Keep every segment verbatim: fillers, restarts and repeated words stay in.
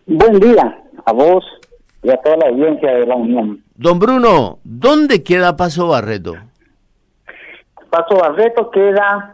Buen día a vos y a toda la audiencia de la Unión. Don Bruno, ¿dónde queda Paso Barreto? Paso Barreto queda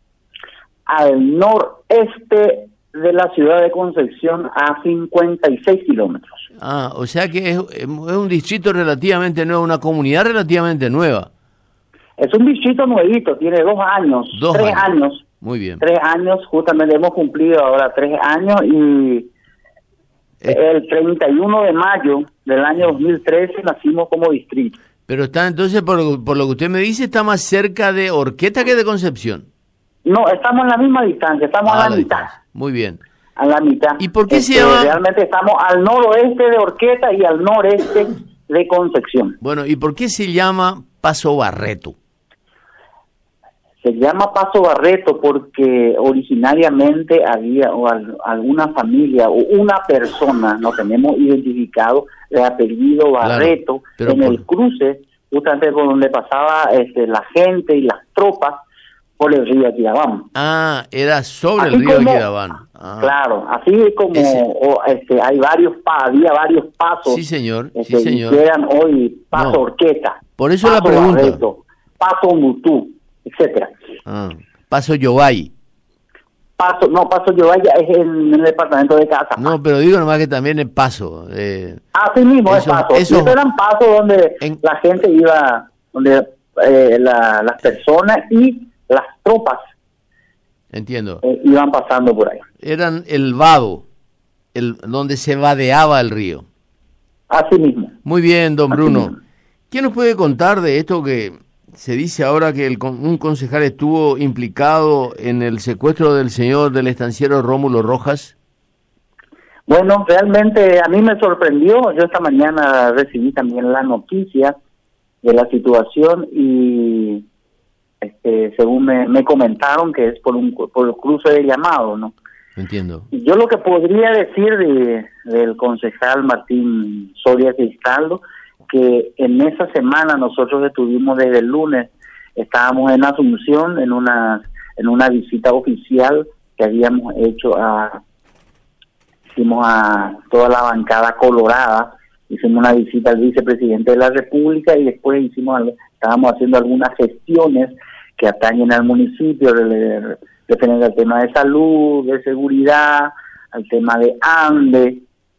al noreste de la ciudad de Concepción, a cincuenta y seis kilómetros. Ah, o sea que es, es un distrito relativamente nuevo, una comunidad relativamente nueva. Es un distrito nuevito, tiene dos años, Dos tres años. años. Muy bien. Tres años, justamente hemos cumplido ahora tres años y Eh, el treinta y uno de mayo del año dos mil trece nacimos como distrito. Pero está entonces, por, por lo que usted me dice, está más cerca de Horqueta que de Concepción. No, estamos en la misma distancia, estamos Ah, a la, la mitad. distancia. Muy bien. A la mitad. ¿Y por qué se Este, llama? Realmente estamos al noroeste de Horqueta y al noreste de Concepción. Bueno, ¿y por qué se llama Paso Barreto? Se llama Paso Barreto porque originariamente había o al, alguna familia o una persona, no tenemos identificado, de apellido Barreto, claro, en por... el cruce, justamente por donde pasaba este, la gente y las tropas por el río Aquidabán. Ah, era sobre Así el río como, Aquidabán. Ah. Claro, así como Ese... o, este, hay varios pa, había varios pasos. Sí, señor, este, sí, señor. Que eran hoy Paso No. Horqueta, Por eso Paso la pregunta. Barreto, Paso Mutú, etcétera. Ah, Paso Yobay. Paso, no, Paso Yobaya es en el departamento de Casa. No, pero digo nomás que también es Paso. Eh, Así mismo eso, es Paso. Eso, Esos eran pasos donde en... la gente iba, donde eh, la, las personas y las tropas Entiendo. eh, iban pasando por ahí. Eran el vado, el donde se vadeaba el río. Así mismo. Muy bien, don Así Bruno. mismo. ¿Qué nos puede contar de esto que se dice ahora que el, un concejal estuvo implicado en el secuestro del señor del estanciero Rómulo Rojas? Bueno, realmente a mí me sorprendió. Yo esta mañana recibí también la noticia de la situación y este, según me, me comentaron que es por un por el cruce de llamado, ¿no? Entiendo. Yo lo que podría decir de del concejal Martín Soria Cristaldo, que en esa semana nosotros estuvimos desde el lunes, estábamos en Asunción en una en una visita oficial que habíamos hecho a hicimos a toda la bancada colorada, hicimos una visita al vicepresidente de la República y después hicimos estábamos haciendo algunas gestiones que atañen al municipio, referente al tema de salud, de seguridad, al tema de ANDE.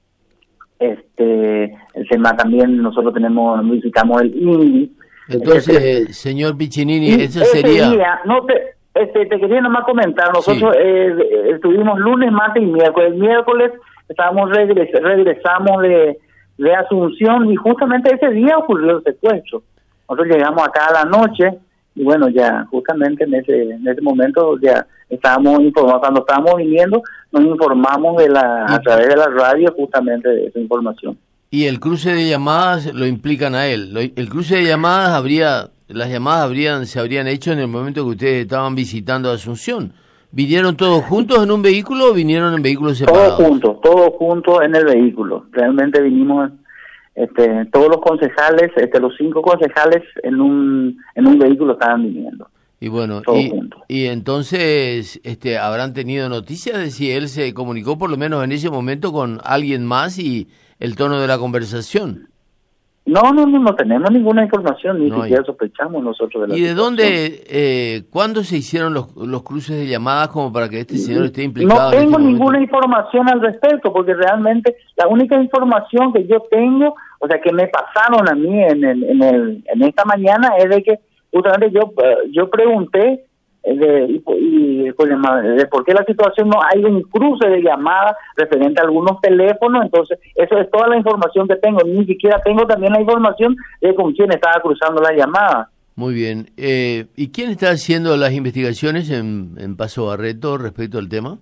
Este, el tema también, nosotros tenemos, visitamos el I N D I. Entonces, este, señor Piccinini, eso ese sería... día, no te, este, te quería nomás comentar, nosotros sí. eh, estuvimos lunes, martes y miércoles. El miércoles estábamos regres, regresamos de, de Asunción y justamente ese día ocurrió el secuestro. Nosotros llegamos acá a la noche y bueno, ya justamente en ese en ese momento ya estábamos informados, cuando estábamos viniendo, nos informamos de la a través de la radio justamente de esa información. Y el cruce de llamadas lo implican a él. Lo, el cruce de llamadas habría, las llamadas habrían se habrían hecho en el momento que ustedes estaban visitando Asunción. ¿Vinieron todos juntos en un vehículo o vinieron en vehículos separados? Todos juntos, todos juntos en el vehículo. Realmente vinimos Este, todos los concejales, este, los cinco concejales en un en un vehículo estaban viniendo. Y bueno, todos y, juntos. y entonces este, habrán tenido noticias de si él se comunicó por lo menos en ese momento con alguien más y el tono de la conversación. No, no, no, no tenemos ninguna información, ni no siquiera hay. sospechamos nosotros de la ¿Y de situación. dónde, eh, cuándo se hicieron los, los cruces de llamadas como para que este señor esté implicado? No tengo en este ninguna momento? información al respecto, porque realmente la única información que yo tengo, o sea, que me pasaron a mí en el, en el en esta mañana es de que justamente yo yo pregunté de, y, y, pues, de por qué la situación no hay un cruce de llamadas referente a algunos teléfonos. Entonces eso es toda la información que tengo, ni siquiera tengo también la información de con quién estaba cruzando la llamada. Muy bien, eh, ¿y quién está haciendo las investigaciones en, en Paso Barreto respecto al tema?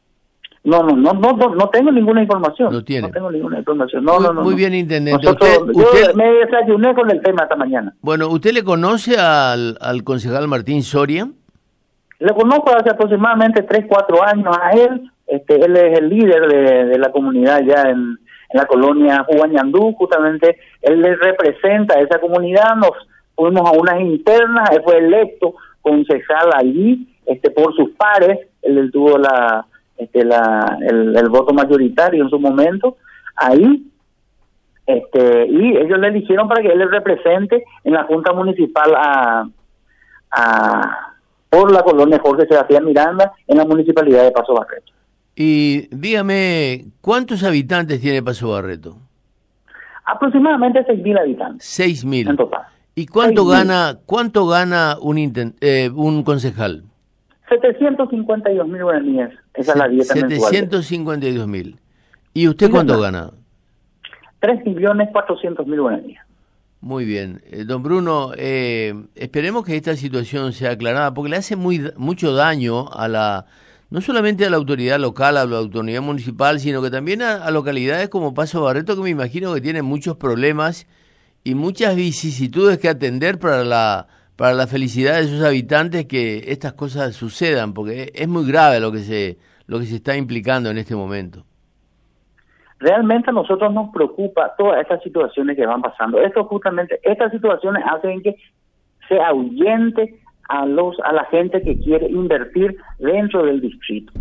No, no, no, no, no, no tengo ninguna información. No tiene. No tengo ninguna información. No, muy, no, no. Muy no. bien, intendente. Nosotros, usted, yo usted... me desayuné con el tema esta mañana. Bueno, ¿usted le conoce al, al concejal Martín Soria? Le conozco hace aproximadamente tres, cuatro años a él. Este, él es el líder de, de la comunidad ya en, en la colonia Huañandú. Justamente él le representa a esa comunidad. Nos fuimos a unas internas. Él fue electo concejal allí este, por sus pares. Él, él tuvo la este, la, el, el voto mayoritario en su momento, ahí, este, y ellos le eligieron para que él les represente en la Junta Municipal a, a por la colonia Jorge Sebastián Miranda en la Municipalidad de Paso Barreto. Y dígame, ¿cuántos habitantes tiene Paso Barreto? Aproximadamente seis mil habitantes. seis mil. En total. ¿Y cuánto gana cuánto gana un intent, eh, un concejal? setecientos cincuenta y dos mil guaraníes. Esa es la dieta mensual. setecientos cincuenta y dos mil. ¿Y usted cuánto gana? tres millones cuatrocientos mil guaraníes. Muy bien. Eh, don Bruno, eh, esperemos que esta situación sea aclarada, porque le hace muy mucho daño a la no solamente a la autoridad local, a la autoridad municipal, sino que también a, a localidades como Paso Barreto, que me imagino que tienen muchos problemas y muchas vicisitudes que atender para la para la felicidad de sus habitantes, que estas cosas sucedan, porque es muy grave lo que se lo que se está implicando en este momento. Realmente a nosotros nos preocupa todas estas situaciones que van pasando. Esto justamente, estas situaciones hacen que se ahuyente a los a la gente que quiere invertir dentro del distrito.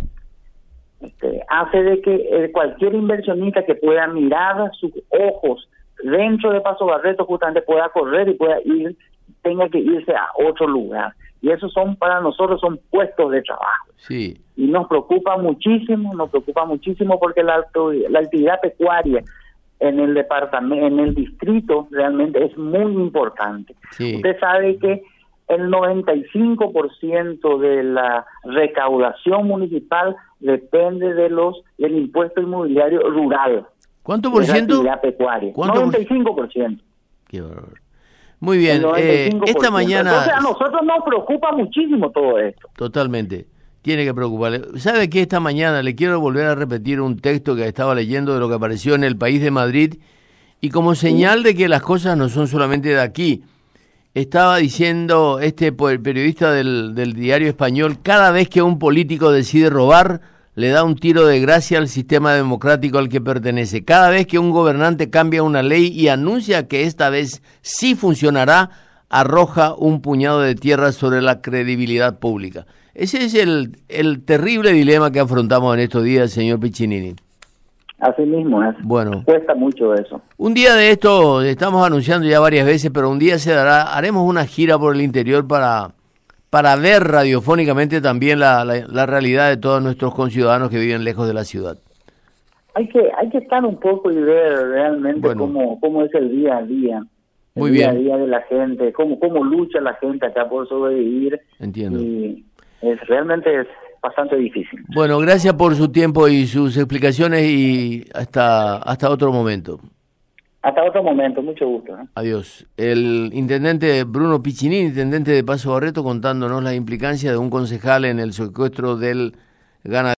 Este, hace de que eh, cualquier inversionista que pueda mirar sus ojos dentro de Paso Barreto justamente pueda correr y pueda ir, tenga que irse a otro lugar. Y esos son, para nosotros, son puestos de trabajo. Sí. Y nos preocupa muchísimo, nos preocupa muchísimo porque la, la actividad pecuaria en el departamento, en el distrito, realmente es muy importante. Sí. Usted sabe que el noventa y cinco por ciento de la recaudación municipal depende de los del impuesto inmobiliario rural. ¿Cuánto por ciento? De la actividad pecuaria. ¿Cuánto noventa y cinco por ciento. Qué horror. Muy bien, eh, esta mañana... Entonces a nosotros nos preocupa muchísimo todo esto. Totalmente, tiene que preocuparle. ¿Sabe qué? Esta mañana le quiero volver a repetir un texto que estaba leyendo de lo que apareció en El País de Madrid, y como señal de que las cosas no son solamente de aquí, estaba diciendo este periodista del, del diario español: cada vez que un político decide robar, le da un tiro de gracia al sistema democrático al que pertenece. Cada vez que un gobernante cambia una ley y anuncia que esta vez sí funcionará, arroja un puñado de tierra sobre la credibilidad pública. Ese es el, el terrible dilema que afrontamos en estos días, señor Piccinini. Así mismo es. Bueno. Cuesta mucho eso. Un día de esto, estamos anunciando ya varias veces, pero un día se dará, haremos una gira por el interior para... para ver radiofónicamente también la, la, la realidad de todos nuestros conciudadanos que viven lejos de la ciudad. Hay que hay que estar un poco y ver realmente bueno, cómo cómo es el día a día, el muy día bien. a día de la gente, cómo cómo lucha la gente acá por sobrevivir. Entiendo. Y es realmente es bastante difícil. Bueno, gracias por su tiempo y sus explicaciones, y hasta hasta otro momento. Hasta otro momento, mucho gusto. ¿eh? Adiós. El intendente Bruno Piccinini, intendente de Paso Barreto, contándonos las implicancias de un concejal en el secuestro del ganadero.